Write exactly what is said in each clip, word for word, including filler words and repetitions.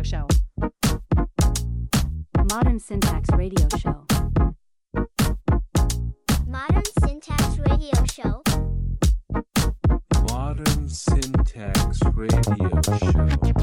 Radio Show. Modern Syntax Radio Show. Modern Syntax Radio Show. Modern Syntax Radio Show.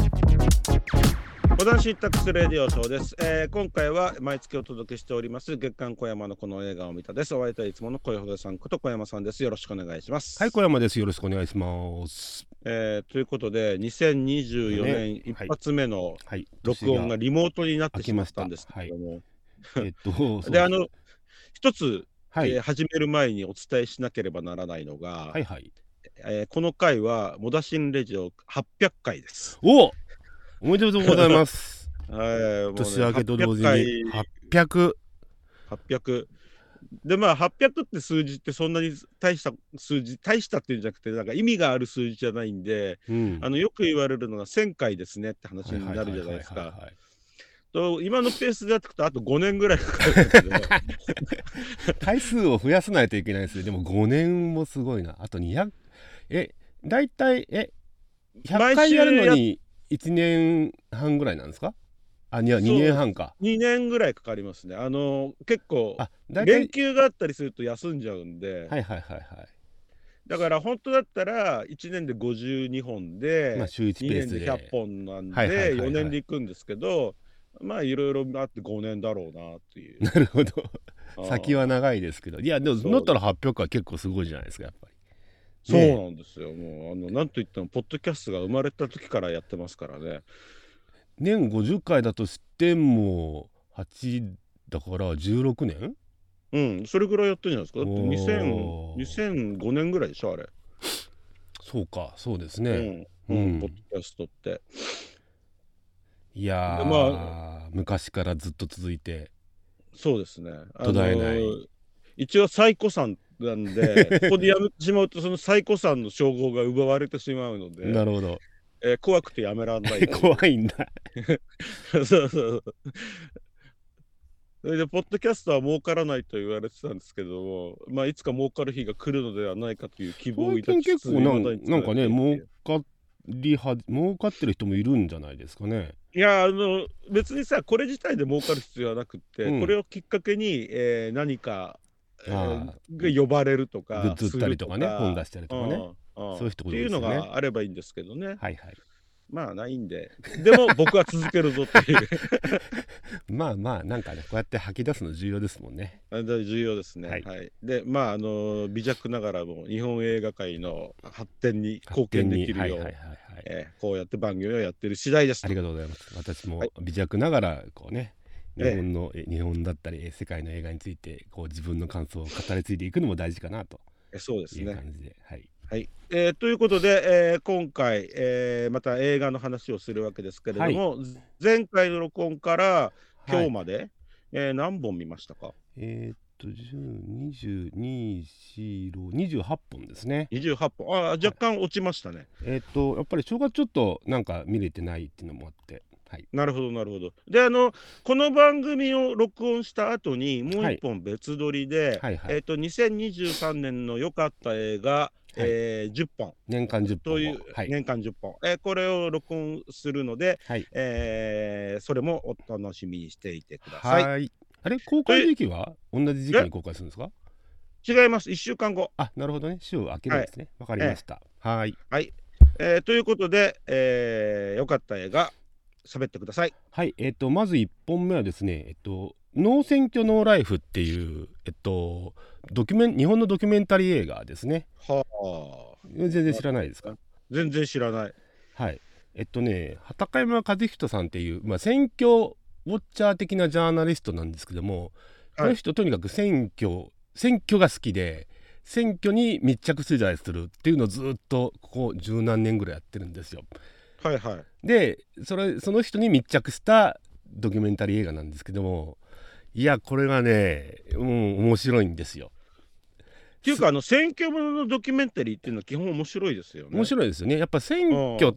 モダンシンタックスレディオショーです、えー、今回は毎月お届けしております月刊小山のこの映画を見たです。お相手はいつもの小山さんこと小山さんです。よろしくお願いします。 はい、小山です。よろしくお願いします。 えー、ということでにせんにじゅうよねん一発目の録音がリモートになってしまったんですけども、 えっとであの一つ、 はいえー、始める前にお伝えしなければならないのが、 はいはい、 えー、この回はモダシンレジオはっぴゃっかいです。 おおめでとうございますはい、 年明けと同時にはっぴゃくはっぴゃくで、まあはっぴゃくって数字ってそんなに大した数字大したっていうんじゃなくて、なんか意味がある数字じゃないんで、うん、あのよく言われるのがせんかいですねって話になるじゃないですか。と今のペースでやっていくとあとごねんぐらいかかるんですけど回数を増やさないといけないですよ。でもごねんもすごいな。あとにひゃくえだいたいえひゃっかいやるのにいちねんはんぐらいなんですか？あ、いやにねんはんか。 にねんぐらいかかりますね。あの結構連休があったりすると休んじゃうんで、 はいはいはいはい。 だから本当だったらいちねんでごじゅうにほんで、 まあ、週いちペースでにねんでひゃっぽんなんでよねんでいくんですけど、まあいろいろあってごねんだろうなっていう。 なるほど。先は長いですけど、いやでも乗ったらはっぴゃくは結構すごいじゃないですかやっぱり。 そうなんですよ。もうあのなんといってもポッドキャストが生まれた時からやってますからね。 年ごじゅっかいだとしてもはちだからじゅうろくねん？ うん、それぐらいやってるんじゃないですか。だってにせんにせんごねんぐらいでしょあれ。 そうか、そうですね。 うん、うんうん、ポッドキャストって。 いやー、まあ、昔からずっと続いて。 そうですね。 途絶えない。 一応最古参なんでここでやめてしまうとその最古参の称号が奪われてしまうので。 なるほど。 えー、怖くてやめらんない怖いんだそうそうそうそれでポッドキャストは儲からないと言われてたんですけども、まあいつか儲かる日が来るのではないかという希望を抱きつつ、 結構なんなんかね儲かりは儲かってる人もいるんじゃないですかね。 いやあの別にさこれ自体で儲かる必要はなくって、うん、これをきっかけに、えー、何か、えー、が呼ばれるとかグッズ売ったりとかね本出したりとかね、うんそういう人っていうのがあればいいんですけどね。 はいはい。 まあないんで、でも僕は続けるぞっていうまあまあなんかねこうやって吐き出すの重要ですもんね。 重要ですね。はい。はい、でまああの微弱ながらも日本映画界の発展に貢献できるようこうやって番組をやってる次第です。 ありがとうございます。私も微弱ながらこうね。日本の、ええ、日本だったり世界の映画についてこう自分の感想を語り継いでいくのも大事かなとそうですね。 いう感じで、はいはいえー、ということで、えー、今回、えー、また映画の話をするわけですけれども、はい、前回の録音から今日まで、はいえー、何本見ましたか？ えー、っとじゅう、にじゅう、にじゅう、にじゅうはっぽんですね。 にじゅうはっぽんあ若干落ちましたね。はい、 えー、っとやっぱり正月ちょっとなんか見れてないっていうのもあってはい、 なるほどなるほど。であのこの番組を録音した後にもう一本別撮りで、はいはいはい、えー、とにせんにじゅうさんねんの良かった映画、はいえー、じゅっぽん年間じゅっぽんという、はい、年間じゅっぽん、えー、これを録音するので、はいえー、それもお楽しみにしていてください。 はいあれ公開時期は同じ時期に公開するんですか？ 違います。いっしゅうかんご。 あなるほどね週を空けるんですね。わ、はい、かりました。えー、はい、 はいえー、ということで、えー、良かった映画喋ってください。 はい、えっとまずいっぽんめはですね、えっとノー選挙ノーライフっていうえっとドキュメン日本のドキュメンタリー映画ですね。 はあ。 全然知らないですか？ 全然知らない。 はい。えっとね畠山和人さんっていうまあ選挙ウォッチャー的なジャーナリストなんですけども、この人、はい、とにかく選挙選挙が好きで選挙に密着取材するっていうのをずっとここ十何年ぐらいやってるんですよ。 はいはい、 で そ, れその人に密着したドキュメンタリー映画なんですけどもいやこれがね、うん、面白いんですよ。 っていうかあの選挙もののドキュメンタリーっていうのは基本面白いですよね。 面白いですよね。やっぱ選挙って、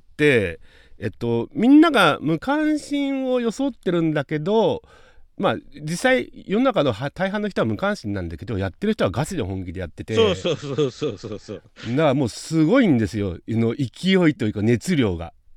えっと、みんなが無関心を装ってるんだけどまあ実際世の中の大半の人は無関心なんだけどやってる人はガチで本気でやっててそうそうそうそうそうそうだからもうすごいんですよの勢いというか熱量が。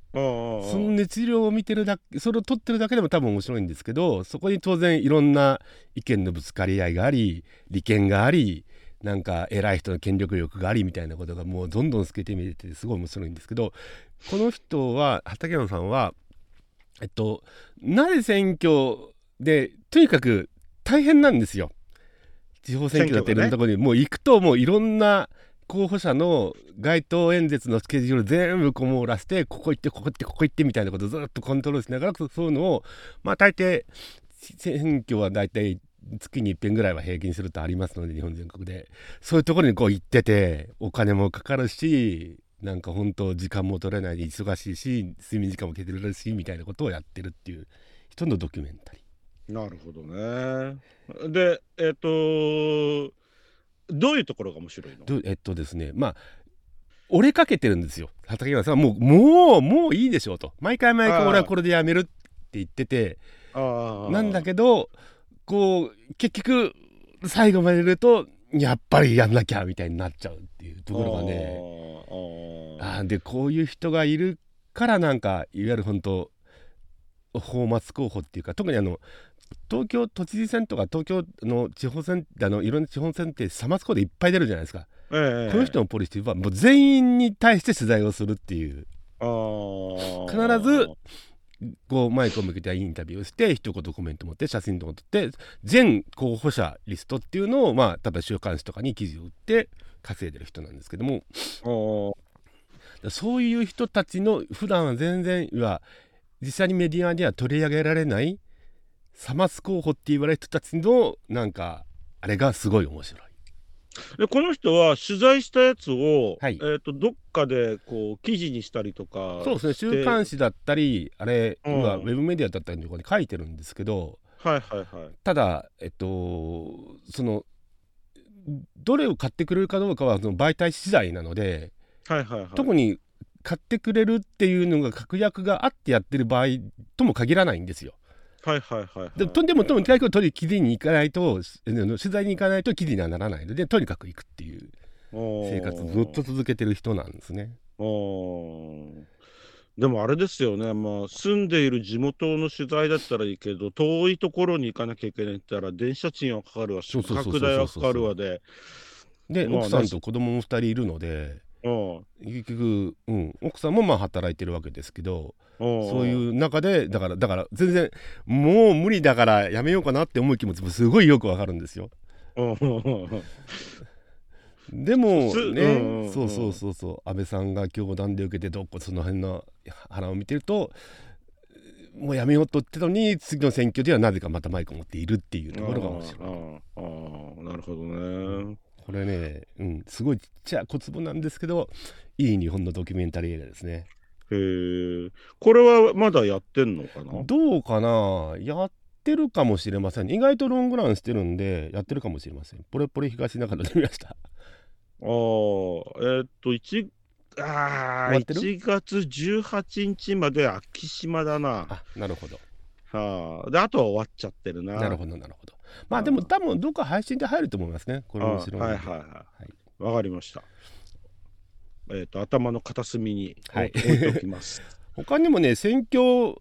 ああその熱量を見てるだけ、それを撮ってるだけでも多分面白いんですけど、そこに当然いろんな意見のぶつかり合いがあり、利権があり、なんか偉い人の権力欲がありみたいなことがもうどんどん透けて見えてすごい面白いんですけど、この人は畠山さんはえっとなぜ選挙でとにかく大変なんですよ。地方選挙だっていろんなところに、ね、もう行くともういろんな候補者の街頭演説のスケジュール全部こう網羅して、ここ行ってここ行ってここ行ってみたいなことをずっとコントロールしながら、そういうのをまあ大抵選挙は大体月にいっぺんぐらいは平均するとありますので、日本全国でそういうところにこう行ってて、お金もかかるし、なんか本当時間も取れないで忙しいし、睡眠時間も削れるしみたいなことをやってるっていう人のドキュメンタリー。なるほどね。でえっ、ー、とどういうところが面白いの？ えっとですねまあ折れかけてるんですよ、畠山さんは。もうもうもういいでしょうと、毎回毎回俺はこれでやめるって言ってて、あなんだけどこう結局最後までいるとやっぱりやんなきゃみたいになっちゃうっていうところがね、ああでこういう人がいるからなんかいわゆる本当泡沫候補っていうか、特にあの東京都知事選とか東京の地方選、あのいろんな地方選ってサマツコでいっぱい出るじゃないですか、ええ、この人のポリシーはもう全員に対して取材をするっていう、あ必ずこうマイクを向けてインタビューをして一言コメント持って写真とか撮って全候補者リストっていうのをまあ例えば週刊誌とかに記事を売って稼いでる人なんですけども、そういう人たちの普段は全然は実際にメディアでは取り上げられないサマス候補って言われる人たちのなんかあれがすごい面白い。 でこの人は取材したやつを、はいえー、とどっかでこう記事にしたりとか、 そうですね、週刊誌だったりあれ、うん、ウェブメディアだったりとかに書いてるんですけど、はいはいはい、ただえっとそのどれを買ってくれるかどうかはその媒体次第なので、はいはいはい、特に買ってくれるっていうのが確約があってやってる場合とも限らないんですよ。はいはいはい、はい、で, でもとにかく取り記事に行かないと取材に行かないと記事にはならないので、とにかく行くっていう生活をずっと続けてる人なんですね。 でもあれですよね、まあ、住んでいる地元の取材だったらいいけど遠いところに行かなきゃいけないって言ったら電車賃はかかるわ、宿泊代はかかるわで、 で、まあね、奥さんと子供もふたりいるので、結局、うん、奥さんもまあ働いてるわけですけど、そういう中でだからだから全然もう無理だからやめようかなって思う気持ちもすごいよくわかるんですよ。でもね、うんうん、そうそうそうそう安倍さんが教団で受けてどっこその辺の腹を見てるともうやめようと言ってたのに次の選挙ではなぜかまたマイクを持っているっていうところが面白い。 ああなるほどね。 これね、うん、すごいちっちゃい小粒なんですけどいい日本のドキュメンタリー映画ですね。 へえ、これはまだやってんのかな？ どうかな、やってるかもしれません。意外とロングランしてるんでやってるかもしれません。ポレポレ東中野で見ました。ああ、 えー、っと 1, あいちがつじゅうはちにちまで昭島だな。 あ、なるほど。 はあ、であとは終わっちゃってるな。 なるほどなるほど。まあでも多分どっか配信で入ると思いますね。これ面白い。 はいはいはい。わ、はい、かりました。えー、と頭の片隅に置いておきます。 他にもね選挙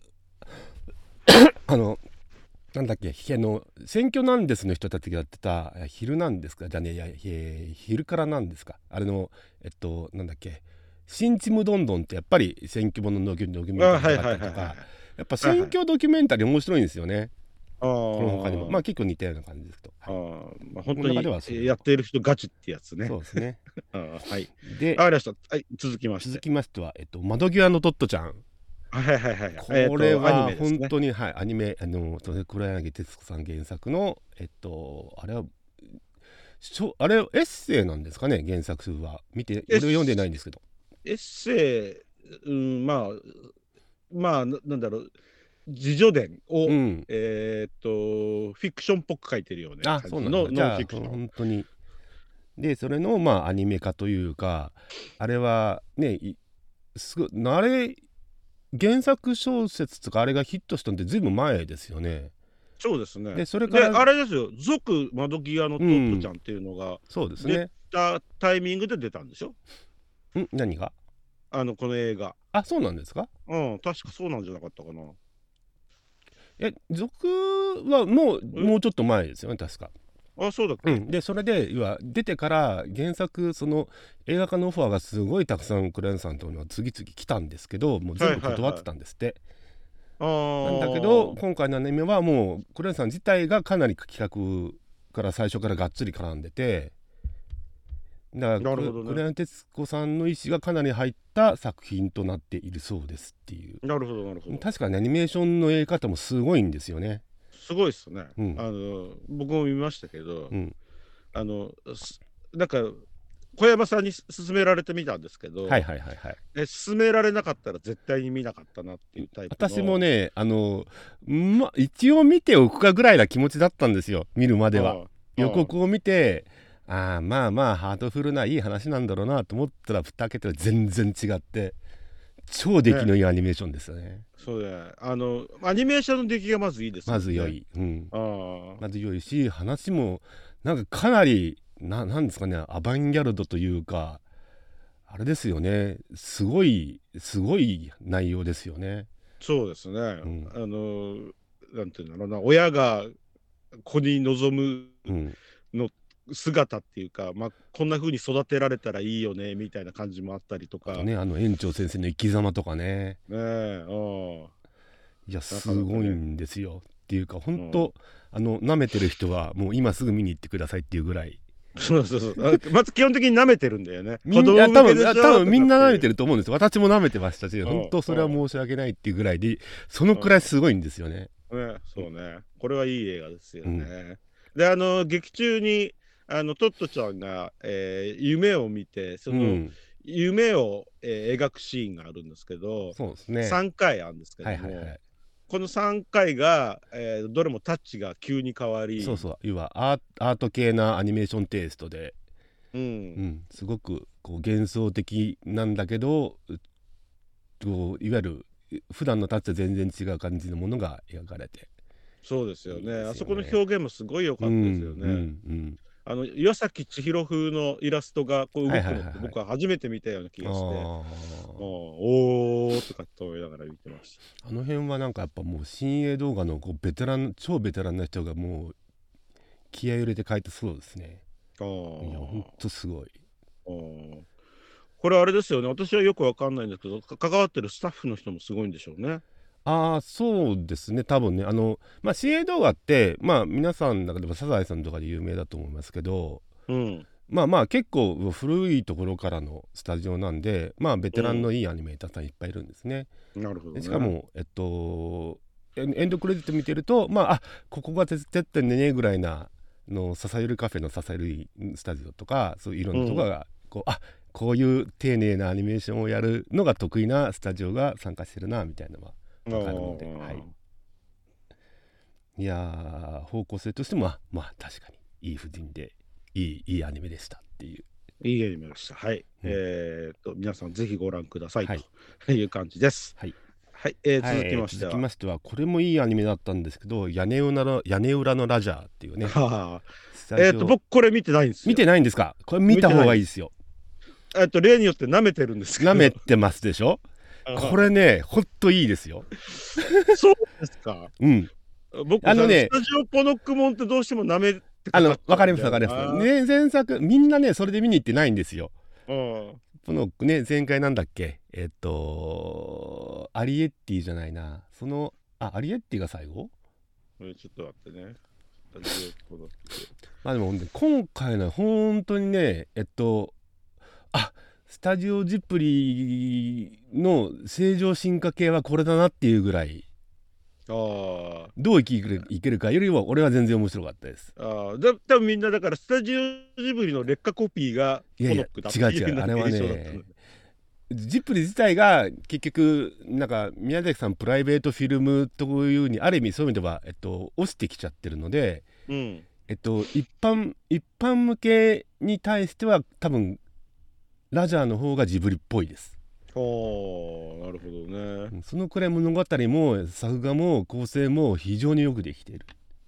あのなんだっけあの選挙なんですの人たちがやってた昼なんですかじゃねえや昼からなんですかあれのえっとなんだっけ新ちむどんどんってやっぱり選挙もののドキュメンタリーがあったりとかやっぱ選挙ドキュメンタリー面白いんですよね。この他にもまあ結構似たような感じですけど、 あ、まあ、本当にやっている人ガチってやつね。 そうですね。 はい。で、ありました。はい、続きまして。 続きましては、えっと、窓際のトットちゃん。 はいはいはい。 これは本当に、はい、アニメ、あの、黒柳徹子さん原作の、えっと、あれは、あれ、エッセイなんですかね、原作は。見て、俺読んでないんですけど。 エッセイ、うん、まあ、まあ、なんだろう。自叙伝を、うん、えー、っとフィクションっぽく書いてるような感じのノンフィクション。 本当にでそれのまあアニメ化というかあれはねすごあれ原作小説とかあれがヒットしたのってずいぶん前ですよね。 そうですね。 でそれからであれですよ続窓際のトットちゃんっていうのが、うん、 そうですね出たタイミングで出たんでしょ。 ん何があのこの映画。 あ、そうなんですか。 うん、確かそうなんじゃなかったかな。 え、続はもうもうちょっと前ですよね、確か。 あ、そうだっけ。 うん、でそれで要は出てから原作その映画化のオファーがすごいたくさんクレーンさんとのは次々来たんですけど、もう全部断ってたんですって、 あーなんだけど今回のアニメはもうクレーンさん自体がかなり企画から最初からがっつり絡んでて、だからなるほどねクレヨン徹子さんの意思がかなり入った作品となっているそうですっていう。 なるほどなるほど。 確かにアニメーションの描き方もすごいんですよね。 すごいっすね。 うんあの僕も見ましたけど、 うん、 あのすなんか小山さんに勧められてみたんですけど、 はいはいはいはい。 え勧められなかったら絶対に見なかったなっていうタイプの。 私もね、あの、ま、一応見ておくかぐらいな気持ちだったんですよ、見るまでは。 ああ予告を見て、ああまあまあハートフルないい話なんだろうなと思ったら蓋開けたら全然違って超出来のいいアニメーションですよね。 そうだ、あのアニメーションの出来がまずいいですよね。 まず良い、うん、 ああまず良いし、話もなんかかなりななんですかね、アバンギャルドというかあれですよね、すごいすごい内容ですよね。 そうですね、 んあのなんていうんだろうな、親が子に望むうんの姿っていうか、まあ、こんな風に育てられたらいいよねみたいな感じもあったりとかあとね、あの園長先生の生き様とかね、 ねえ、うんいやすなかなかねごいんですよっていうか本当、あの舐めてる人はもう今すぐ見に行ってくださいっていうぐらい。 そうそうそうあまず基本的に舐めてるんだよね。 みん子供な多分向けでしょ多分みんな舐めてる。 ると思うんですよ。私も舐めてましたし、 ん本当それは申し訳ないっていうぐらいで、そのくらいすごいんですよね。 ね、そうね、これはいい映画ですよね。で、あの劇中にあのトットちゃんが、えー夢を見て、その、 うん夢を、えー描くシーンがあるんですけど、 そうですね。 さんかいあるんですけども、 はいはいはい。 このさんかいが、えーどれもタッチが急に変わり、 そうそう、要はアーアート系なアニメーションテイストで、 う、 うんん、すごくこう幻想的なんだけど、うこういわゆる普段のタッチと全然違う感じのものが描かれて、 そうですよね。 いいですよねあそこの表現もすごい良かったですよね。 うんうんあの岩崎千尋風のイラストがこう動くのってはいはいはいはい僕は初めて見たような気うん、 がして、 あうんおーとかって思いながら見てましあの辺はなんかやっぱもう新鋭動画のこうベテラン超ベテランな人がもう気合い入れて描いてそうですね。 た。あいやほんーとすごい。 あーこれあれですよね。私はよくわかんないんですけど、か関わってるスタッフの人もすごいんでしょうね。 ああそうですね、多分ね、あのまあ シーエー 動画ってまあ皆さんの中でもサザエさんとかで有名だと思いますけど、 うん。 まあまあ結構古いところからのスタジオなんで、まあベテランのいいアニメーターさんいっぱいいるんですね。 なるほどね。 でしかもえっとエンエンドクレジット見てると、まああここが絶対ねねぐらいなの支えるカフェの支えるスタジオとか、そういういろんなところがこう、あこういう丁寧なアニメーションをやるのが得意なスタジオが参加してるなみたいなのは分かるので、 あーはい、いやー方向性としてもまあ、まあ、確かにいい布陣でいいいいアニメでしたっていう。 いいゲームでした。はい。 うんえーっと、皆さんぜひご覧くださいはいという感じです。 はい、 はい。えーはい続きましては。 続きましてはこれもいいアニメだったんですけど、屋根裏の屋根裏のラジャーっていうねはあスタジオえーっと、僕これ見てないんですよ。 見てないんですか。これ見た方がいいですよ。 えっと、例によって舐めてるんですけど。 舐めてますでしょ。これねほんといいですよ。 そうですか。 うん僕、 あのねスタジオポノックモンってどうしても舐めてあのわかりますわかりす。 ます、ね、前作みんなねそれで見に行ってないんですよ。 うん。 このね前回なんだっけ、えっとアリエッティじゃないな、そのあアリエッティが最後。 えちょっと待ってね。スタジオポノックまあでもね今回の本当にねえっとあスタジオジブリの正常進化系はこれだなっていうぐらい、 ああ。 どう生きるいけるかよりは俺は全然面白かったです。 ああ、だ多分みんなだからスタジオジブリの劣化コピーがいやいやポノックだって違う違いううあれは印象だったのねジブリ自体が結局なんか宮崎さんプライベートフィルムというふうにある意味そういう意味では、えっと、落ちてきちゃってるので、 うん。 えっと、一般一般向けに対しては多分ラジャーの方がジブリっぽいです。 ああ、なるほどね。 そのくらい物語も作画も構成も非常によくできている。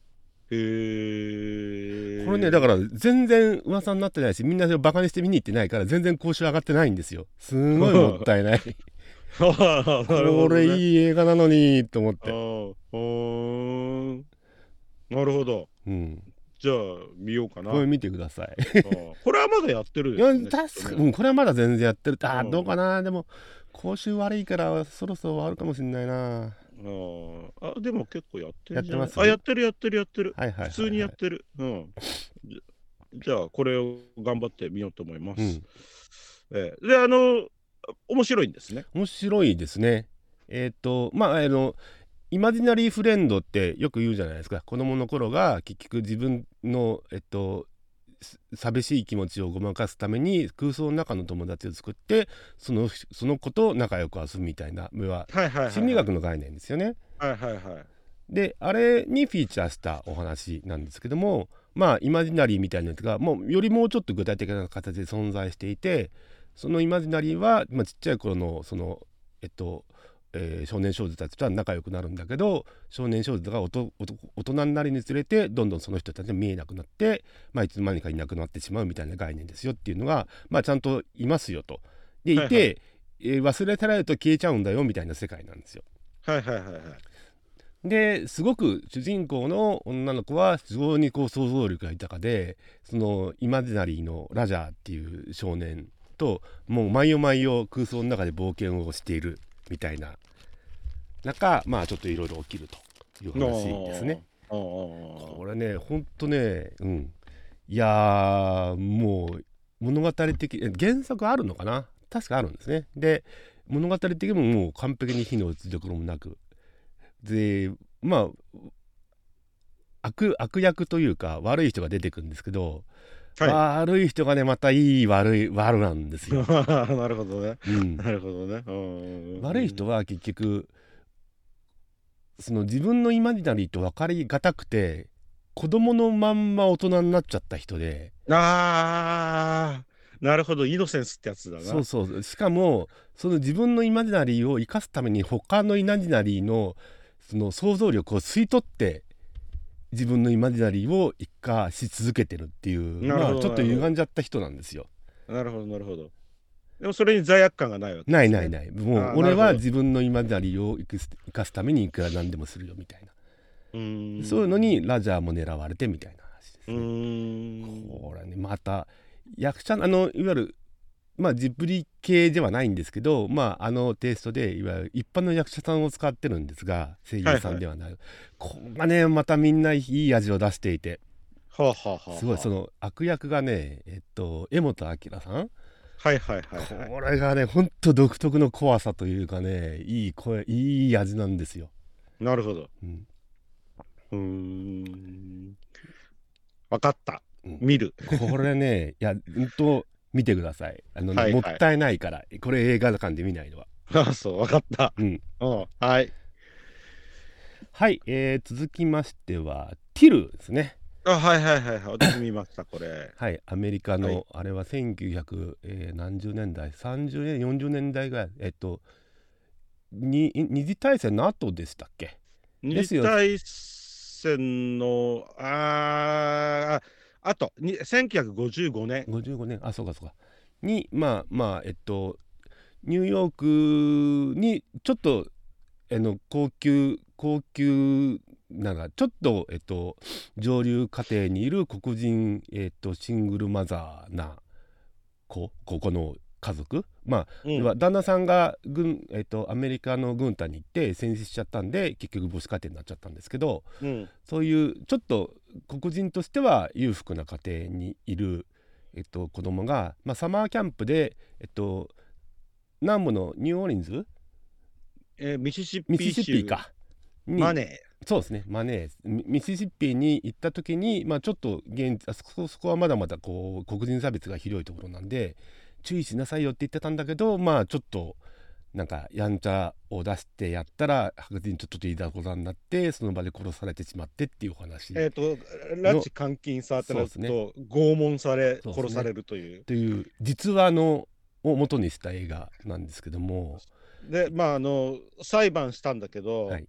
へえ。 これねだから全然噂になってないし、みんなバカにして見に行ってないから全然講習上がってないんですよ。すごいもったいないなるほこどね。 れいい映画なのにと思っあて。 ーほーん。なるほど。 うんじゃあ見ようかな。 これ見てくださいあーこれはまだやってるいやですよね。 確か、 きっとねうん、これはまだ全然やってる。あーうんどうかな。でも講習悪いからそろそろ終わるかもしれないな。 あーあ、でも結構やってるじゃない。 やってますあ、やってるやってるやってる。 はいはいはいはい普通にやってる。うん。じじゃあ、これを頑張ってみようと思います。 うんええで、あの、面白いんですね。 面白いですね。えっ、とまああのイマジナリーフレンドってよく言うじゃないですか。子供の頃が結局自分のえっとす寂しい気持ちをごまかすために空想の中の友達を作ってそのその子と仲良く遊ぶみたいな、要ははいはいはいはい。 心理学の概念ですよね。 はいはいはい。 であれにフィーチャーしたお話なんですけども、まあイマジナリーみたいなやつがもうよりもうちょっと具体的な形で存在していて、そのイマジナリーは、まあ、ちっちゃい頃のそのえっと、えー少年少女たちとは仲良くなるんだけど、少年少女がおとおと大人になるにつれてどんどんその人たちが見えなくなって、まあ、いつの間にかいなくなってしまうみたいな概念ですよっていうのが、まあ、ちゃんといますよと。でいて、 はいはいえー忘れ去られると消えちゃうんだよみたいな世界なんですよ。 はいはいはいはい。 ですごく主人公の女の子は非常にこう想像力が豊かで、そのイマジナリーのラジャーっていう少年ともう毎夜毎夜空想の中で冒険をしているみたいな中、まあちょっといろいろ起きるという話ですね。 あーあーこれねほんとね、うんいやーもう物語的え原作あるのかな、確かあるんですね。で物語的にももう完璧に火の打ちどころもなく、でまあ悪悪役というか悪い人が出てくるんですけど、 は悪い人がねまたいい悪い悪なんですい。 よ、 なるほどね。 うん、 なるほどね。うん悪い人は結局その自分のイマジナリーと分かりがたくて子供のまんま大人になっちゃった人で、 ああ、なるほど。イノセンスってやつだな。 そうそうしかもその自分のイマジナリーを生かすために他のイマジナリーのその想像力を吸い取って自分のイマジナリーを生かし続けてるっていうなるほどまあちょっと歪んじゃった人なんですよ。 なるほどなるほど。でもそれに罪悪感がないわけですね。 ないないない、もうあー俺はなるほど自分のイマジナリーを生かす生かすためにいくら何でもするよみたいな、 うーん。 そういうのにラジャーも狙われてみたいな話ですうね。 ーん。 これねまた役者あのいわゆるまあジブリ系ではないんですけど、まああのテイストでいわゆる一般の役者さんを使ってるんですが、声優さんではない、ここがねまたみんないい味を出していて、 はあ、はあはあはあ、 すごいその悪役がねえっと柄本明さん、 はいはいはいはい。 これがねほんと独特の怖さというかねいい声いい味なんですよ。 なるほど。 うんうーん。わかった。 うん見る。 これねいやほんと見てください。あのね、 はいはいもったいないからこれ映画館で見ないのは。 あ、そう、わかった。 うんうん。はい。 はい、えー続きましてはティルですね。 あ、はいはいはいはい。私見ました、これ。 はいアメリカの、 はいあれはせんきゅうひゃく、えー何十年代さんじゅうねんよんじゅうねんだいぐらいえっとに二次大戦の後でしたっけ。 二次大戦の、あーあと、にせんきゅうひゃくごじゅうごねん。 ごじゅうごねんあそうかそうかにまあまあえっとニューヨークにちょっとあの高級高級なんかちょっとえっと上流家庭にいる黒人えっとシングルマザーな子ここの家族まあ、 うん要は旦那さんが軍、えっと、アメリカの軍隊に行って戦死しちゃったんで結局母子家庭になっちゃったんですけど、 うん。 そういうちょっと黒人としては裕福な家庭にいる、えっと、子供が、まあ、サマーキャンプで、えっと、南部のニューオーリンズえーミシシッピミシシッピ州かにマネそうですねマネーミミシシッピに行った時に、まあ、ちょっと現あそこそこはまだまだこう黒人差別がひどいところなんで注意しなさいよって言ってたんだけど、まあちょっとなんかやんちゃを出してやったら白人とちょっといいだこざになってその場で殺されてしまってっていうお話、 えっ、と、拉致監禁さってなると、 そうですね拷問され、 そうですね殺されるという。 という実話のを元にした映画なんですけども、 で、まあ、あの、裁判したんだけど、 はい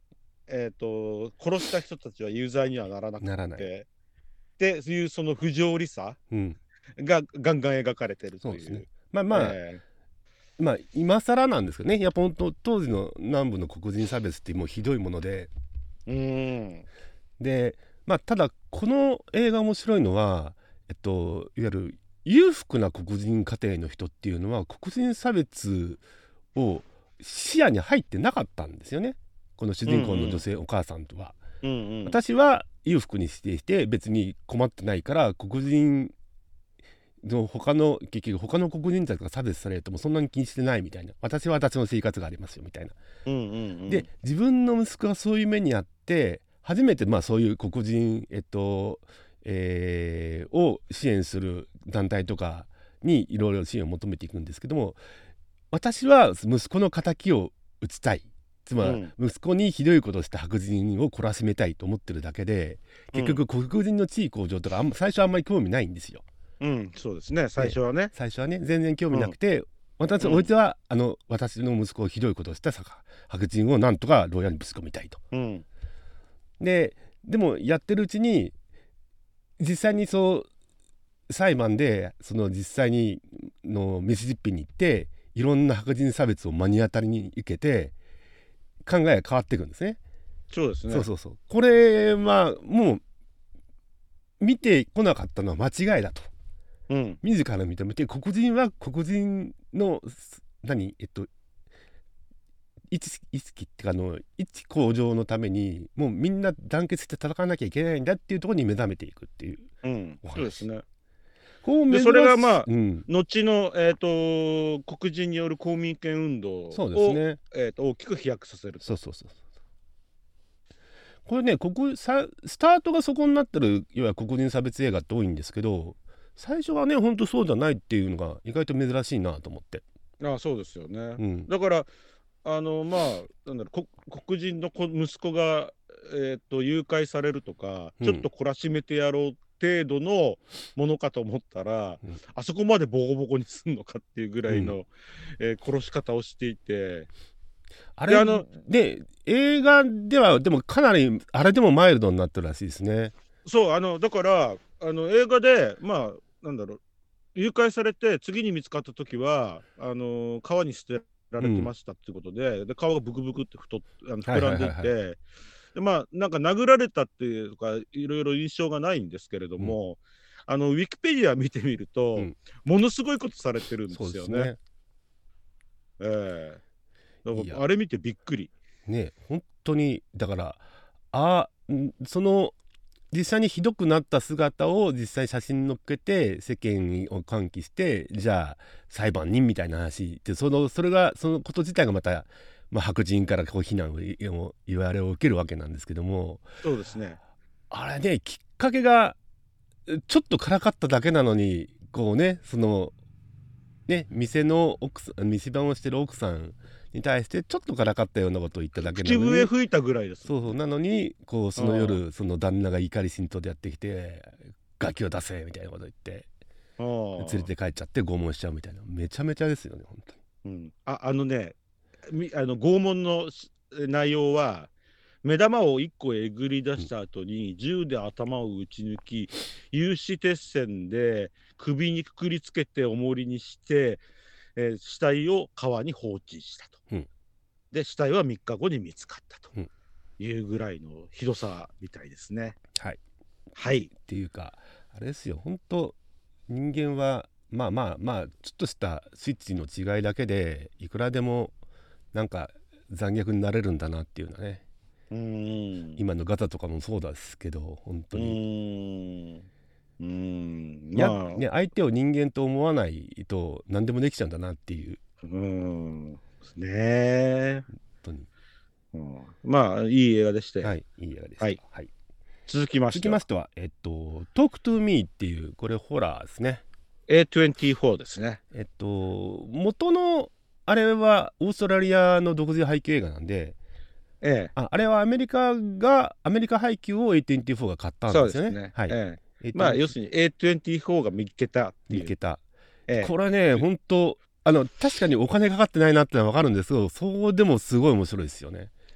えー、と殺した人たちは有罪にはならなくて、 ならない。 っていうその不条理さうんがガンガン描かれてるという。 そうですね。まあまあ、 えまあ今更なんですけどね、やっぱ本当当時の南部の黒人差別ってもうひどいもので、 ー、うーんでまあただこの映画面白いのは、えっといわゆる裕福な黒人家庭の人っていうのは黒人差別を視野に入ってなかったんですよね。この主人公の女性、お母さんとは、 うんうん、 私は裕福に指定して別に困ってないから黒人の他の結局他の黒人たちが差別されてもそんなに気にしてないみたいな、私は私の生活がありますよみたいな、 うんうんうん、 で自分の息子がそういう目にあって初めてまあそういう黒人、えっとえー、を支援する団体とかにいろいろ支援を求めていくんですけども、私は息子の敵を討ちたい、つまり息子にひどいことをした白人を懲らしめたいと思ってるだけで、結局黒人の地位向上とかあんま最初はあんまり興味ないんですよ。 うん、そうですね、最初はね。 最初はね、全然興味なくて、うん、私、 うん、 おいつはあの私の息子をひどいことをした白人をなんとか牢屋にぶち込みたいと。 うん、 で、でもやってるうちに実際にそう裁判でその実際にのミシシッピに行っていろんな白人差別を目の当たりに受けて考えが変わっていくんですね。 そうですね。 そうそうそう。これはもう見てこなかったのは間違いだと。うん、自ら認めて黒人は黒人の何えっと意識っていうかの一向上のためにもうみんな団結して戦わなきゃいけないんだっていうところに目覚めていくっていうお話、 うん、そうですね。 こうでそれがまあ、 うん、後の、えー、と黒人による公民権運動をそうですね、 えー、と大きく飛躍させると。 そうそうそうこれね、ここさスタートがそこになってるいわゆる黒人差別映画って多いんですけど、最初はね本当そうじゃないっていうのが意外と珍しいなと思って。 ああ、そうですよね、 うん、 だからあのまあなんだろう、黒人の子息子が、えー、と誘拐されるとか、うん、ちょっと懲らしめてやろう程度のものかと思ったら、うん、あそこまでボコボコにすんのかっていうぐらいの、うん、えー、殺し方をしていて、 あれあので映画ではでもかなりあれでもマイルドになってるらしいですね。 そう、あのだからあの映画でまあなんだろう、誘拐されて次に見つかった時はあの川に捨てられてましたっていうことで、うん、で顔がブクブクって太っあの膨らんでいって、はいはいはいはい、でまあなんか殴られたっていうかいろいろ印象がないんですけれども、うん、あのウィキペディア見てみると、うん、ものすごいことされてるんですよね。そうですね。えー、だからあれ見てびっくりね、本当にだからあその実際にひどくなった姿を実際写真に載っけて世間を喚起して、じゃあ裁判にみたいな話で、そのそれがそのこと自体がまた、まあ、白人からこう非難を言われを受けるわけなんですけども、 そうですね、 あれねきっかけがちょっとからかっただけなのにこうねそのね店の奥さん店番をしてる奥さんに対してちょっとからかったようなことを言っただけなのに、 口笛吹いたぐらいです。 そうそうなのにこうその夜その旦那が怒り心頭でやってきてガキを出せみたいなこと言って連れて帰っちゃって拷問しちゃうみたいな、めちゃめちゃですよね本当に、 うん、ああのねあの拷問の内容は目玉をいっこえぐり出した後に、うん、銃で頭を撃ち抜き有刺鉄線で首にくくりつけて重りにしてえー、死体を川に放置したと、うん、で死体はみっかごに見つかったというぐらいのひどさみたいですね。 はいはいっていうかあれですよ、本当人間はまあまあまあちょっとしたスイッチの違いだけでいくらでもなんか残虐になれるんだなっていうのはね、うーん今のガタとかもそうですけど本当にうーんうーんまあや、ね、相手を人間と思わないと何でもできちゃうんだなっていう。 うーんねえ本当に、 うん、まあいい映画でしたよ。 はい、いい映画でした。 はいはい、 続きまして続きましてはえっと Talk to Me っていうこれホラーですね。 エーにじゅうよん ですね。 えっと元のあれはオーストラリアの独自配給映画なんで、ええ、あ, あれはアメリカがアメリカ配給を エーにじゅうよん が買ったんですよね。そうですね、はい、ええまあ要するに エーにじゅうよん が見っけたっていう。 見っけた、ええ、これね本当あの確かにお金かかってないなってのは分かるんですけど、そうでもすごい面白いですよね。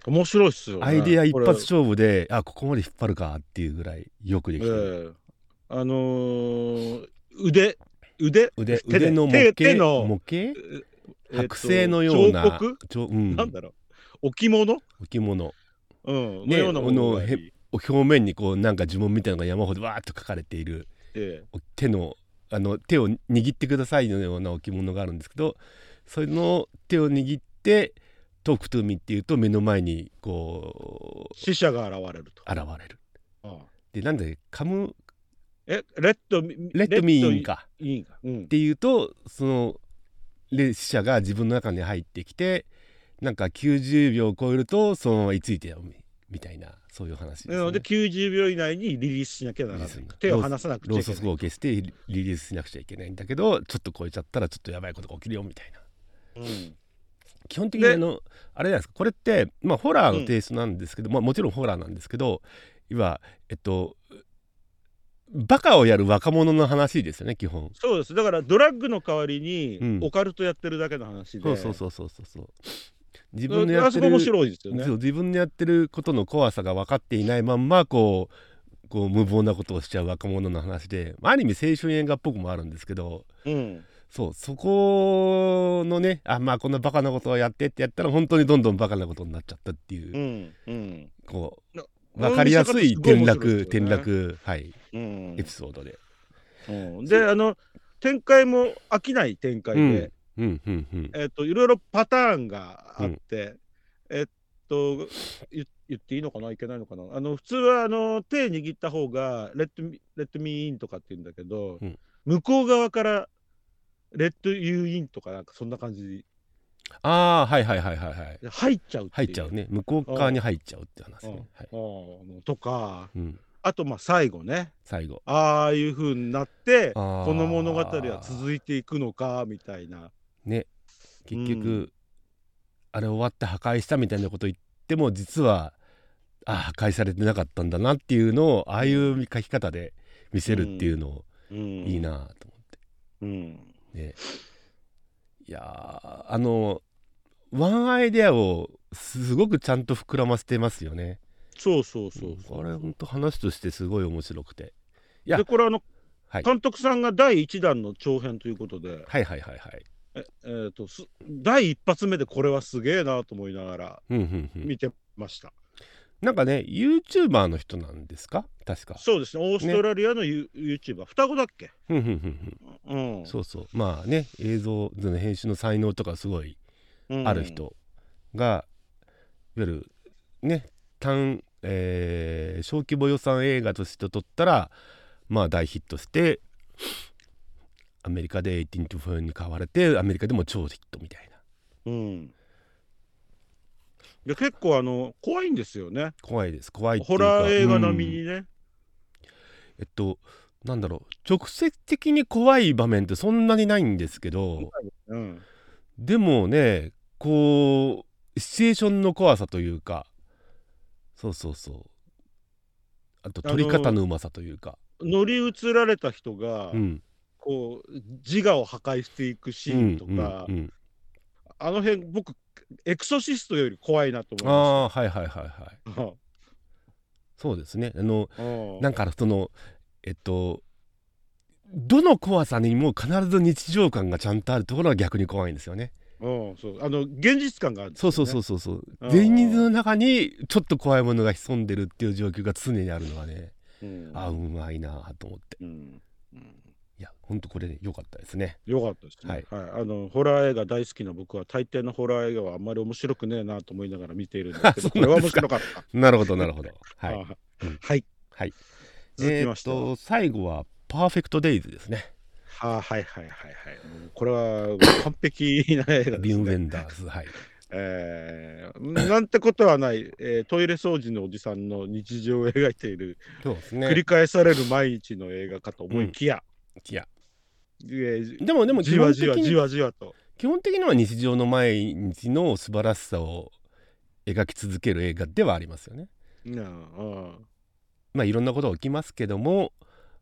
面白いっすよね。 アイデア一これ発勝負で、あ、ここまで引っ張るかっていうぐらいよくできえてる。 えあのー腕腕腕手で腕の模手手型の模型ええっと剥製のような彫刻ちょ、うん、 なんだろう置物、 置物うん、のね、 ようなものがああのり、 表面にこうなんか呪文みたいなのが山ほどわーっと書かれているえ手のあの手を握ってくださいのような置物があるんですけど、その手を握ってトークトゥーミーっていうと目の前にこえ死者が現れると。 う現れる。 ああでなんでカムえレッドレッドミーンかいいか、うんっ、ていうとその死者が自分の中に入ってきてなんかきゅうじゅうびょうを超えるとそのまま居ついてよみみたいなそういう話ですね。 なのできゅうじゅうびょう以内にリリースしなきゃならない。手を離さなくちゃローいけない。 ソス号を消してリリースしなくちゃいけないんだけどちょっと超えちゃったらちょっとやばいことが起きるよみたいな。 うん基本的にあのあれじゃないですか、これってまあホラーのテイストなんですけど、まあもちろんホラーなんですけど、いわえっとバカをやる若者の話ですよね基本。 そうです。だからドラッグの代わりにうんオカルトやってるだけの話で、 そうそうそうそうそうそう自分のやってあそこ面る白いですよね。 そう自分のやってることの怖さが分かっていないまんまこうこう無謀なことをしちゃう若者の話で、まあ、ある意味青春映画っぽくもあるんですけど、 うんそうそこのねあまあこんなバカなことをやってってやったら本当にどんどんバカなことになっちゃったっていう、 うんうんこうな分かりやすい転落、転うん落、はいうんエピソードで、 うんであの展開も飽きない展開で、 うんうんうんえっといろいろパターンがあって、えっと言言っていいのかないけないのかな。あの普通はあの手握った方がレッドミレッドミーインとかって言うんだけど、 うん向こう側からレッドユーインとかなんかそんな感じああはいはいはいはいはいで入っちゃうっていう入っちゃうね向こう側に入っちゃうって話うんね、はいうんとか、 うん、 あとまあ最後ね最後ああいう風になってあーこの物語は続いていくのかみたいな。 ね結局、 うんあれ終わって破壊したみたいなこと言っても実はあ破壊されてなかったんだなっていうのをああいう書き方で見せるっていうのをうんいいなと思って、 うんね、いやーあのワンアイデアをすごくちゃんと膨らませてますよね。 そうそうそうそう。 これ本当話としてすごい面白くて、いやでこれあの、 はい監督さんがだいいちだんの長編ということで、 はいはいはいはいええーとすだいいっ発目でこれはすげえなと思いながらうんうんうん見てました。 なんかね YouTuber の人なんですか確か。 そうですね、オーストラリアのユ、YouTuber 双子だっけ。 うんうんうんうんうんそうそうまあね映像の編集の才能とかすごいうんある人が、いわゆるね単、えー小規模予算映画として撮ったらまあ大ヒットしてアメリカでじゅうはちとよんに買われてアメリカでも超ヒットみたいな。 うんいや結構あの怖いんですよね。 怖いです怖いっていうホかラー映画並みうんにね。 えっとなんだろう直接的に怖い場面ってそんなにないんですけど、 うんでもねこうシチュエーションの怖さというかそうそうそうあと撮り方のうまさというか、 乗り移られた人が、 うんこう自我を破壊していくシーンとか、 うんうんうんあの辺僕エクソシストより怖いなと思いああまはいはいはいはいした。 そうですねあのうんなんかそのえっとどの怖さにも必ず日常感がちゃんとあるところが逆に怖いんですよね。 うんそうあの現実感があるんですよね。 そうそうそうそうそううん現実の中にちょっと怖いものが潜んでるっていう状況が常にあるのはね、 うんあうまいなと思ってうんうんいやほんとこれ良かったですね。 よかったですね。はいあのホラー映画大好きな僕は大抵のホラー映画はあんまり面白くねえなと思いながら見ているんですけどこれは面白かった。 なるほどなるほどはい、 あうんはいはい、 続きましては、 えーっと最後はパーフェクトデイズですね。 はあ、はいはいはいはいもうこれは完璧な映画ですね。 ビン・ウェンダーズはいえーなんてことはない、えートイレ掃除のおじさんの日常を描いている、 そうですね繰り返される毎日の映画かと思いきや、 いやえーでもでもじわ基本的にじわじわじわと。 基本的には日常の毎日の素晴らしさを描き続ける映画ではありますよね。 うんうんまあいろんなことが起きますけども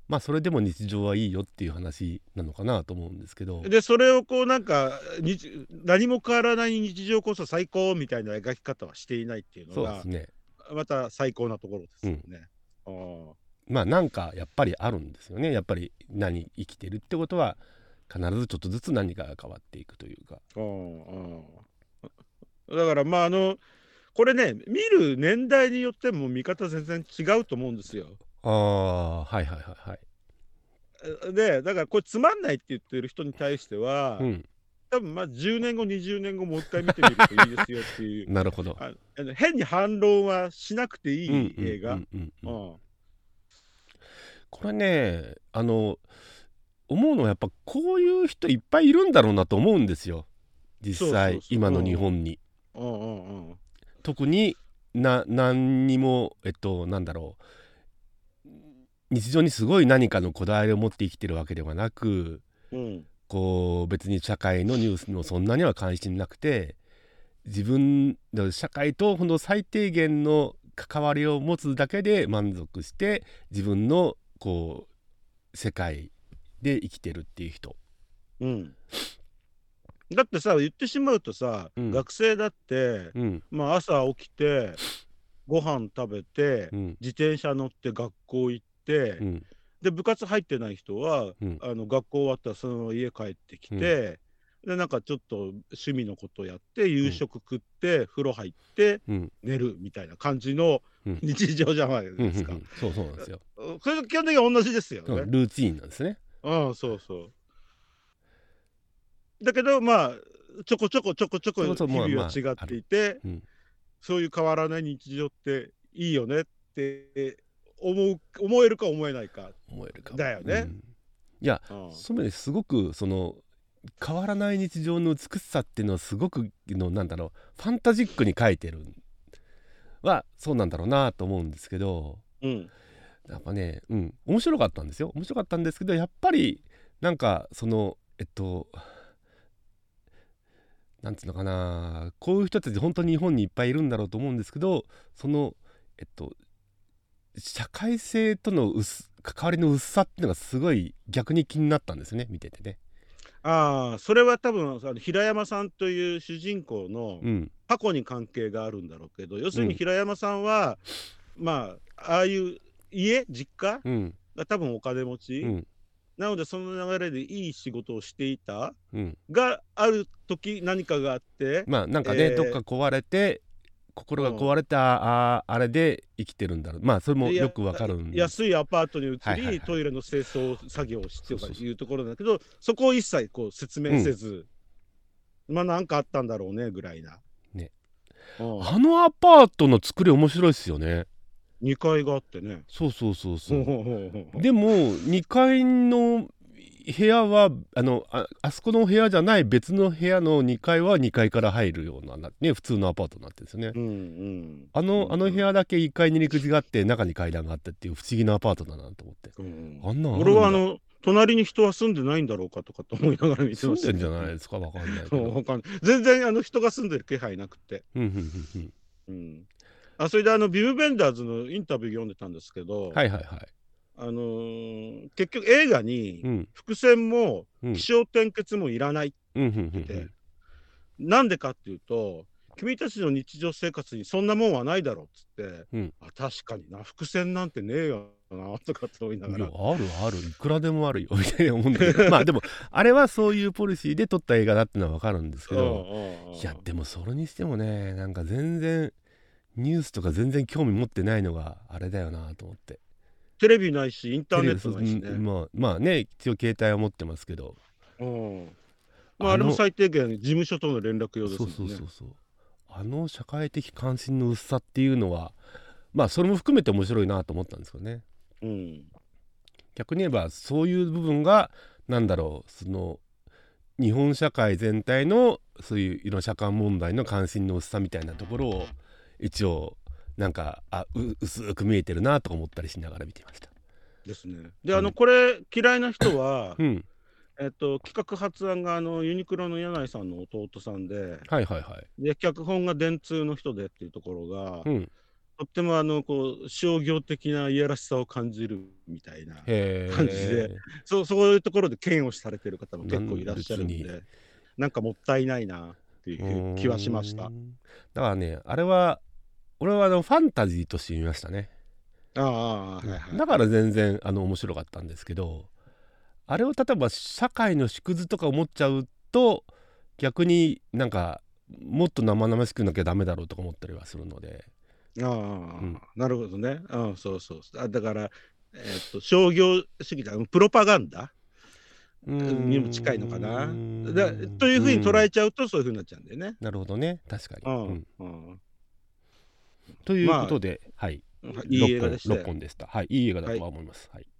まあそれでも日常はいいよっていう話なのかなと思うんですけど、 でそれをこうなんか日何も変わらない日常こそ最高みたいな描き方はしていないっていうのがそうですね、 また最高なところですよね。うん、あまあなんかやっぱりあるんですよね。やっぱり何生きてるってことは必ずちょっとずつ何かが変わっていくというか。 あ、だからまああのこれね見る年代によっても見方全然違うと思うんですよ。 ああ、はいはいはいはい。 でだからこれつまんないって言ってる人に対しては、 うん、 多分まあじゅうねんごにじゅうねんごもう一回見てみるといいですよっていうなるほど。 ああの変に反論はしなくていい映画。 うんうんうんうんうん、 うんこれね、あの思うのはやっぱこういう人いっぱいいるんだろうなと思うんですよ、実際。 そうそうそう、 今の日本に、 うんうんうん、 特にな何にもえっとなんだろう、日常にすごい何かのこだわりを持って生きてるわけではなく、 うん、 こう別に社会のニュースのそんなには関心なくて、自分の社会とほんの最低限の関わりを持つだけで満足して自分のこう世界で生きてるっていう人、 うん、だってさ言ってしまうとさ、 うん、 学生だって、 うん、 まあ、朝起きてご飯食べて、 うん、 自転車乗って学校行って、 うん、 で部活入ってない人は、 うん、 あの学校終わったらそのまま家帰ってきて、でなんかちょっと趣味のことやって夕食食って、風呂入ってうん、 寝るみたいな感じのうん日常じゃないですか。 うんうんうん、そうそうなんですよ。 それと基本的に同じですよね。 うん、ルーチンなんですね。 うん、そうそう。だけどまあちょこちょこちょこちょこそうそう、 日々 まあは違ってまあある。 いて、 うん、 そういう変わらない日常っていいよねって思う思えるか思えないか思えるかもだよね。 うん、いや、 うんそれすごくその変わらない日常の美しさっていうのはすごくのなんだろう、ファンタジックに書いてるはそうなんだろうなと思うんですけど、 うん、 やっぱね、うん、面白かったんですよ。面白かったんですけど、やっぱりなんかそのえっとなんていうのかな、こういう人たち本当に日本にいっぱいいるんだろうと思うんですけど、そのえっと社会性との薄関わりの薄さっていうのがすごい逆に気になったんですね、見ててね。 ああそれは多分あの平山さんという主人公のうん、 過去に関係があるんだろうけど、要するにうん、 平山さんはまあああいう家実家うん、 が多分お金持ち、 うん、 なのでその流れでいい仕事をしていたうん、 がある時何かがあって、 まあなんかね、 えーどっか壊れて心が壊れた、ああれで生きてるんだろう。まあそれもでやよくわかるんです。 安いアパートに移り、 はいはいはい、 トイレの清掃作業をしてとかそうそうそういうところだけど、そこを一切こう説明せず、まあなんかあったんだろうねぐらいな。 ね、 うんあのアパートの作り面白いですよね。 にかいがあってね。 そうそうそうそう。 ほうほうほうほうでもにかいの部屋はあの あ, あそこの部屋じゃない別の部屋のにかいはにかいから入るような、ね、普通のアパートになってるんですよね。 うんうんあの、 うんあの部屋だけいっかいに入り口があって中に階段があってっていう不思議なアパートだなと思って、 うんあんなんあるんだ。 俺はあの隣に人は住んでないんだろうかとかと思いながら見て住んでましたね。 んじゃないですか、わかんないけど。 そうわかんない全然あの人が住んでる気配なくて。 うんうんうんうん、 うんあそれであのビム・ベンダーズのインタビュー読んでたんですけど、 はいはいはい。 あのー結局映画にうん伏線もうん起承転結もいらないってうんうんうん言ってて、 うんなんでかっていうと君たちの日常生活にそんなもんはないだろうっつって、 うん、 あ確かにな伏線なんてねえよなとかって思いながら、 いやあるある、いくらでもあるよみたいな思うんだけどまあでもあれはそういうポリシーで撮った映画だってのは分かるんですけど、いやでもそれにしてもね、なんか全然ニュースとか全然興味持ってないのがあれだよなと思って。 テレビないしインターネッテレビトないしね、 うんまあまあね、一応携帯は持ってますけど、 うんまあ、 あのあれも最低限事務所との連絡用ですそうもんね。 そうそうそう、あの社会的関心の薄さっていうのはまあそれも含めて面白いなと思ったんですけどね。 うん逆に言えばそういう部分がなんだろう、その日本社会全体のそういういろんな社会問題の関心の薄さみたいなところを一応なんかあう薄く見えてるなと思ったりしながら見てました。 ですね。であのこれ嫌いな人はうん、 えっと企画発案があのユニクロの柳井さんの弟さんで、 はいはいはい。 で脚本が電通の人でっていうところが、 うんとってもあのこう商業的ないやらしさを感じるみたいなへ感じで、 え。 そうそういうところで嫌悪されてる方も結構いらっしゃるんなん別で、なんかもったいないなっていう気はしました。 うーんだからね、あれは俺はあのファンタジーとして見ましたね。 ああ、はいはい。 だから全然あの面白かったんですけど、あれを例えば社会の縮図とか思っちゃうと逆になんかもっと生々しくなきゃダメだろうとか思ったりはするので。 ああ、 んなるほどね。ああ、そうそうそう。あだから、えーっと商業主義だ、プロパガンダうーんにも近いのかな。だというふうに捉えちゃうとそういうふうになっちゃうんだよね。 なるほどね、確かに。 ううんんうんというまあことで、はい、 いい映画でしたろっよ。 ぽんでした。はい、いい映画だとは思います。はい。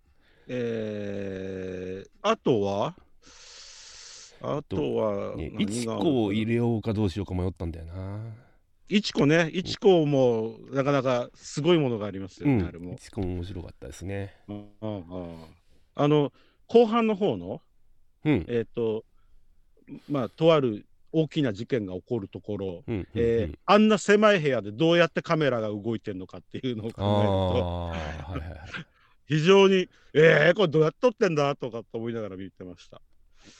えー、あとはあとはね、 何いちがあるかなこを入れようかどうしようか迷ったんだよな。 いちこね、いちこもなかなかすごいものがありますよね、 うん、 あれもい。ちこも面白かったですね。 うんうんうんあの後半の方のうん、 えっ、とまあとある大きな事件が起こるところ、 うん、うん、 えーうんあんな狭い部屋でどうやってカメラが動いてるのかっていうのをあ考えるとあ、はいはいはい。 非常にえー、これどうやって撮ってんだとかって思いながら見てました。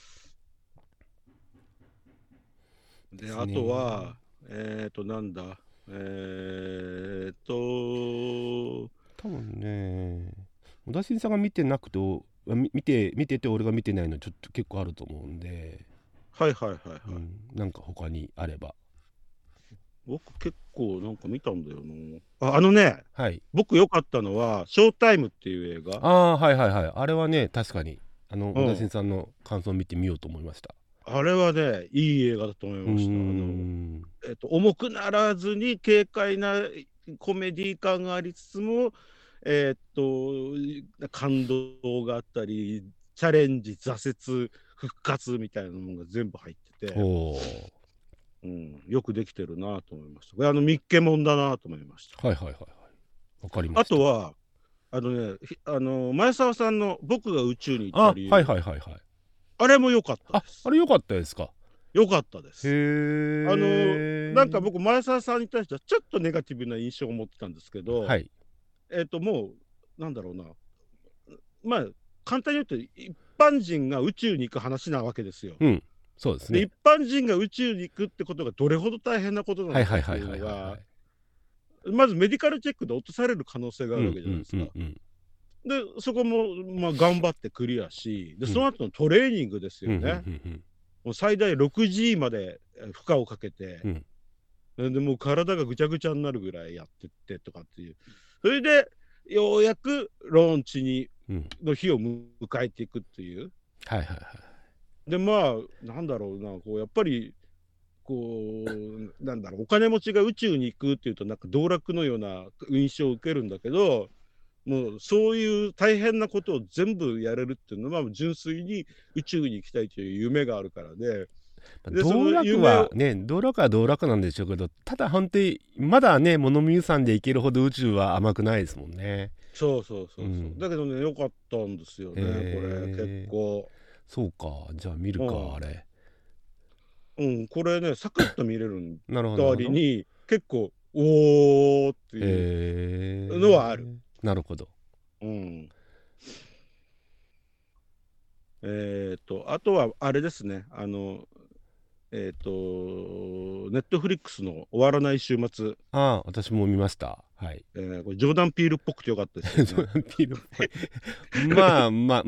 で、 ですねあとはえっ、となんだえっ、と多分ね、小田新さんが見てなくて、み見て見てて俺が見てないのちょっと結構あると思うんで、 はいはいはいはい、 うん、なんか他にあれば。 僕結構なんか見たんだよなあ。あのねはい。 僕良かったのは「ショータイム」っていう映画。 ああ、はいはいはい。あれはね、確かにあのうん小田新さんの感想を見てみようと思いました。 あれはねいい映画だと思いうました。あーのんえっと、重くならずに軽快なコメディ感がありつつも、えっと、感動があったり、チャレンジ、挫折、復活みたいなものが全部入ってて、 おーうん、よくできてるなと思いました。これあの、みっけもんだなと思いました。 はいはいはいはい。わかりました。 あとは、あのね、ひあの前澤さんの僕が宇宙に行あ、 った理由、 はいはいはいはい。 あれも良かったあで、す。 あれ良かったですか。 良かったです。 へえ。 あのなんか僕、前澤さんに対してはちょっとネガティブな印象を持ってたんですけど、 はい。 えっ、ともうなんだろうな、まあ簡単に言うと一般人が宇宙に行く話なわけですよ。 うん、そうですね。 で一般人が宇宙に行くってことがどれほど大変なことなはいのかってはいはいはいいうのがはいはい。 まずメディカルチェックで落とされる可能性があるわけじゃないですか。 うんうんうんでそこもまあ頑張ってクリアし、でうんその後のトレーニングですうんうんうんよね。 うんもう最大 ろくジー まで負荷をかけて、 うんでもう体がぐちゃぐちゃになるぐらいやってってとかっていう、それでようやくローンチにうんの日を迎えていくっていう。 はいはいはいでまあなんだろうな、こうやっぱりこうなんだろう、お金持ちが宇宙に行くっていうとなんか道楽のような印象を受けるんだけど、もうそういう大変なことを全部やれるっていうのは純粋に宇宙に行きたいという夢があるからで、でそ道楽の夢をはね、道楽は道楽なんでしょうけど、ただ本当にまだね、物見湯山で行けるほど宇宙は甘くないですもんね。 そうそうそうそう、 うんだけどね良かったんですよね、 へーこれ結構。 そうか、じゃあ見るか、 うんあれ。 うんこれねサクッと見れるんなるほど。 代わりに結構おーっていう、 へーのはある。 なるほど。 うんえっ、とあとはあれですね、あのえっ、とネットフリックスの終わらない週末、 ああ、私も見ました。はい。 えー、これジョーダン・ピールっぽくてよかったですよジョね。 ーダンピールっぽいまあまあ、うん、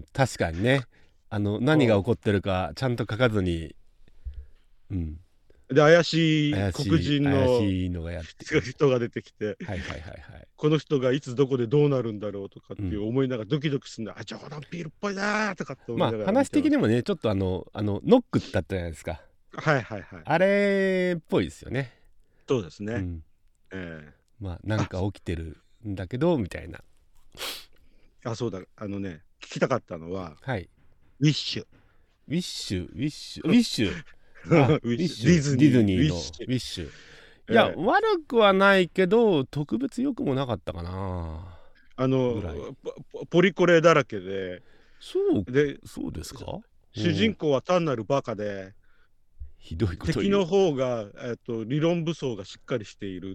確かにね。あの、何が起こってるかちゃんと書かずに、うん、 で怪しい怪しい黒人の怪しいのがやって人が出てきて、 はいはいはいはい。 この人がいつどこでどうなるんだろうとかっていううん思いながらドキドキするんだ、あジョーダン・ピールっぽいなーとかって思いながらまあ話的ににもね、ちょっとあの、あのノックだったじゃないですか。 はいはいはいあれっぽいですよね。 そうですね、 うん、 えまあなんか起きてるんだけどみたいな。 ー、あそうだ、あのね聞きたかったのははい。 ウィッシュウィッシュウィッシュウィッシュあウィッシュディズニーディズニーのウウィッシュィッシュ。いや、 ええ悪くはないけど特別良くもなかったかな。 あのぐらいポポポリコレだらけで、 そうでそうですか。 主人公は単なるバカで、 ひどいこと言う。 敵の方が、えっと理論武装がしっかりしているとか、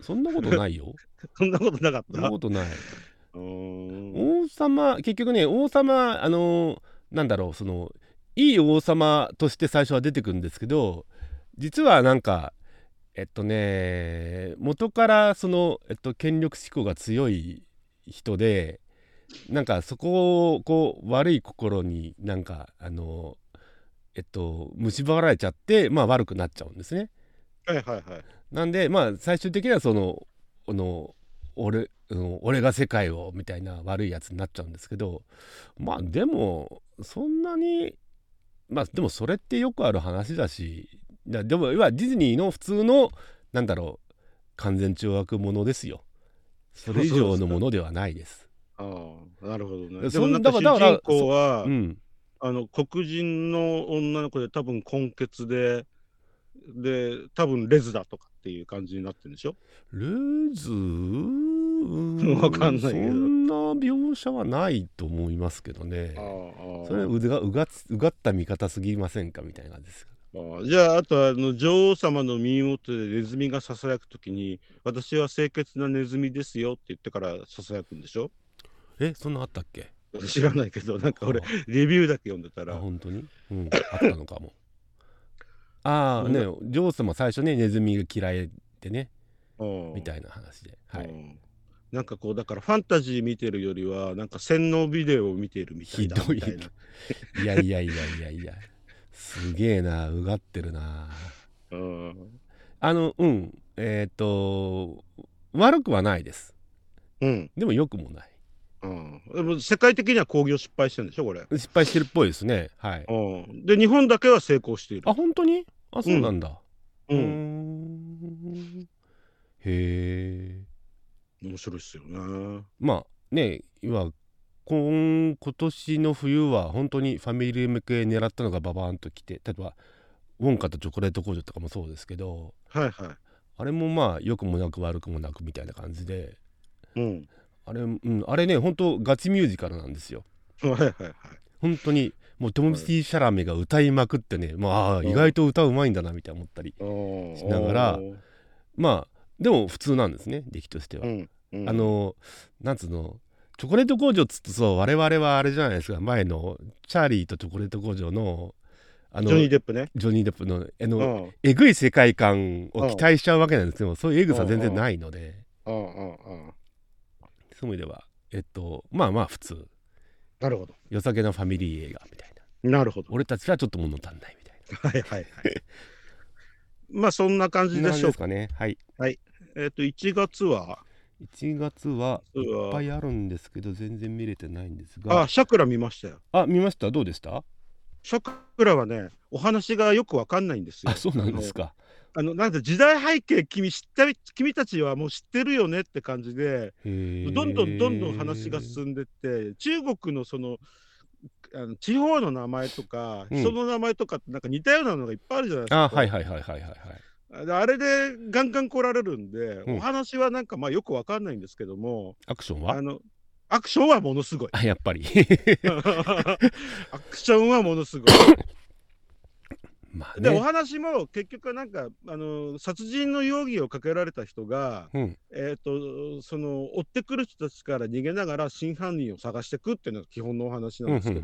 そんなことないよ。 そんなことなかっそんなた。 ことない。 うーん。 王様結局ね王様あのなんだろうそのいい王様として最初は出てくるんですけど、実はなんかえっとね元からその、えっと、権力志向が強い人で、なんかそこをこう悪い心になんかあのえっと蝕まれちゃって、まあ悪くなっちゃうんですね。 はいはいはい。 なんでまあ最終的にはそのあの俺うん俺が世界をみたいな悪いやつになっちゃうんですけど、まあでもそんなにまあでもそれってよくある話だし、いやでも要はディズニーの普通のなんだろう完全懲悪ものですよ。それ以上のものではないです。 ああ、なるほどね。でそんもなんか主だから人公は、 うんあの黒人の女の子で多分根血で、で多分レズだとかっていう感じになってるんでしょ。 レズーわかんないけどそんな描写はないと思いますけどね。 ああ、 それうがうがつうがった見方すぎませんかみたいな感じです。 ああ、じゃああとはあの女王様の耳元でネズミがささやくときに、私は清潔なネズミですよって言ってからささやくんでしょ。 えそんなあったっけ？ 知らないけど、なんか俺あレビューだけ読んでたあら、 本当に、うん、あったのかも。ああうんね女王様最初ねネズミが嫌いでねうんみたいな話で、はい、 うんなんかこうだからファンタジー見てるよりはなんか洗脳ビデオを見てるみたいだひどいみたいな。 いやいやいやいやいやすげえなうがってるな。 うんあのうんえっ、と悪くはないです。 うんでも良くもない。 うん、でも世界的には興行失敗してるんでしょこれ。 失敗してるっぽいですね。はい。 うんで日本だけは成功している。 あ本当に？あそうなんだ。 ううんーんへえ。 面白いっすよね。 まあね今今今年の冬は本当にファミリー向け狙ったのがババーンときて、例えばウォンカとチョコレート工場とかもそうですけど、 はいはあれもまあ良くもなく悪くもなくみたいな感じで、 い。うんあれ、うん、あれね本当ガチミュージカルなんですよ。 はいはいはい。 本当にもうトム・シティ・シャラメが歌いまくってね、まあ意外と歌うまいんだなみたいな思ったりしながら、まあでも普通なんですね出来としては。 うんうん、 あのなんつうのチョコレート工場っつってそう我々はあれじゃないですか、前のチャーリーとチョコレート工場のあのジョニー・デップね。 ジョニー・デップのあの、 うんえぐい世界観を期待しちゃうわけなんですけど、そういうえぐさ全然ないので、 うんうんうんそういう意味ではえっとまあまあ普通なるほど良さげなファミリー映画みたいな、 なるほど。 俺たちはちょっと物足んないみたいなはいはいはい。まあそんな感じでしょうですかね。はい。 えっといちがつはいちがつはいっぱいあるんですけど全然見れてないんですが、 あシャクラ見ましたよ。 あ見ました。どうでした？ シャクラはねお話がよくわかんないんですよ。 あそうなんですか。 あのなんか時代背景君知った君たちはもう知ってるよねって感じでどんどんどんどん話が進んでって中国のそのあの地方の名前とか、 うん、 人の名前とかってなんか似たようなのがいっぱいあるじゃないですか。 あはいはいはいはいはいはい。 あれでガンガン来られるんで、 うん、 お話はなんかまあよくわかんないんですけども、 アクションはあのアクションはものすごい。 あやっぱりアクションはものすごい。 まあね、 でお話も結局なんかあの殺人の容疑をかけられた人が、 うん、 えっとその追ってくる人たちから逃げながら真犯人を探していくっていうのが基本のお話なんですけど、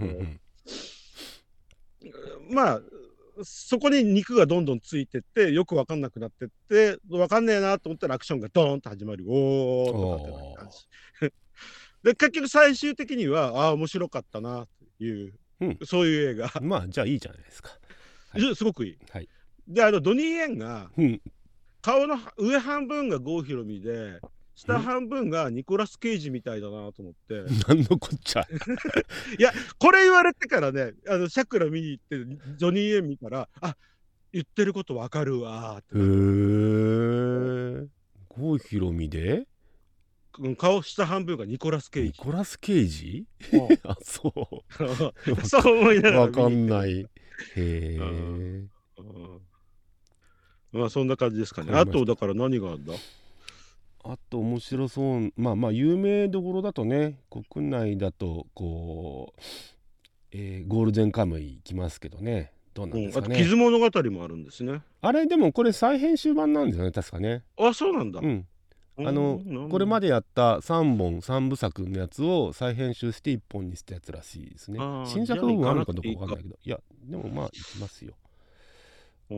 まあそこに肉がどんどんついてってよく分かんなくなってって分かんねえなと思ったらアクションがドーンと始まるおーとかってな感じで結局最終的にはああ面白かったなという、うん、そういう映画まあじゃあいいじゃないですか、 はい、すごくいい、 はい、 であのドニー・イエンが、 うん、 顔の上半分が郷ひろみで下半分がニコラス・ケイジみたいだなと思って何のこっちゃいやこれ言われてからねあのシャクラ見に行ってジョニー・イエン見たらあ言ってることわかるわーって。 へえ郷ひろみで顔下半分がニコラス・ケイジ。 ニコラス・ケイジあそうそう思いながらわかんないへえまあそんな感じですかね。あとだから何があるんだあと面白そうまあまあ有名どころだとね国内だとこう、えー、ゴールデンカムイ来ますけどねどうなんですかね、 うん、あと傷物語もあるんですね。 あれでもこれ再編集版なんですよね確かね。 あそうなんだ、 うんあのこれまでやったさんぼんさんぶさくのやつを再編集していっぽんにしたやつらしいですね。新作部分あるのかどうかわかんないけど、いやでもまあいきますよ。 うん、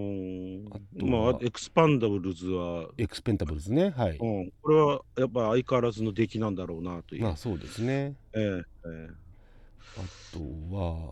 あとまあエクスパンダブルズはエクスペンタブルズね、はい、 うん、これはやっぱ相変わらずの出来なんだろうなという。 まあそうですね。 えーえー、 あとは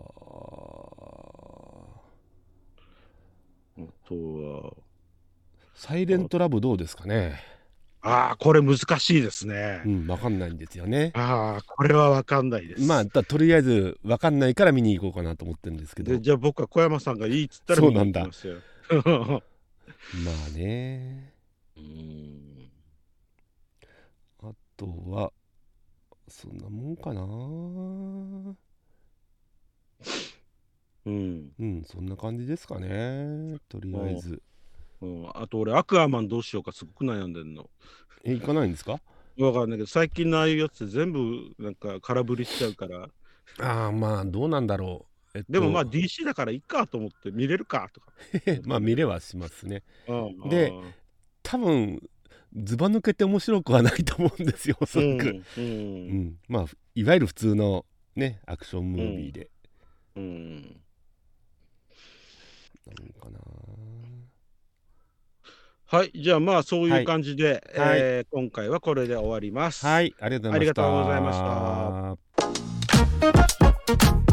あとはサイレントラブどうですかね。 ああ、これ難しいですね。 うん、わかんないんですよね。 ああ、これはわかんないです。 まあとりあえずわかんないから見に行こうかなと思ってるんですけど。 じゃあ僕は小山さんがいいっつったら見に行きますよ。 そうなんだ。まあね。 うーん。 あとはそんなもんかな。うん、うん、そんな感じですかね。とりあえず。 うん、あと俺アクアマンどうしようかすごく悩んでんの。 え、行かないんですか？ わかんないけど最近のああいうやつ全部なんか空振りしちゃうから。 ああ、まあどうなんだろう、えっと、 でもまあ ディーシー だからいいかと思って見れるかとかまあ見れはしますね。 うん、 で多分ずば抜けて面白くはないと思うんですよ、おそらく、うんうんうん、まあいわゆる普通のねアクションムービーで、うんうん、なんかな。はい、じゃあまあそういう感じで、はい、えー、今回はこれで終わります。はい、ありがとうございました。ありがとうございました。